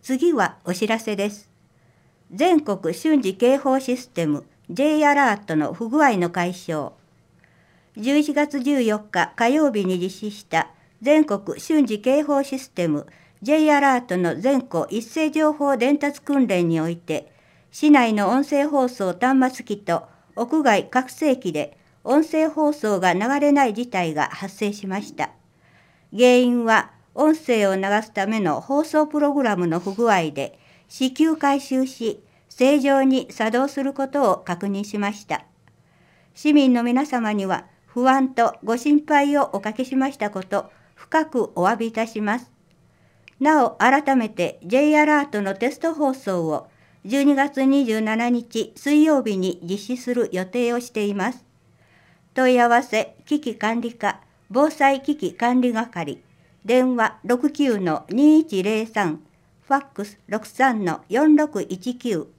次はお知らせです。全国瞬時警報システム J アラートの不具合の解消。11月14日火曜日に実施した全国瞬時警報システム J アラートの全戸一斉情報伝達訓練において、市内の音声放送端末機と屋外拡声器で音声放送が流れない事態が発生しました。原因は音声を流すための放送プログラムの不具合で、至急回収し、正常に作動することを確認しました。市民の皆様には不安とご心配をおかけしましたこと、深くお詫びいたします。なお、改めて J アラートのテスト放送を12月27日水曜日に実施する予定をしています。問い合わせ危機管理課防災危機管理係、電話 69-2103、ファックス 63-4619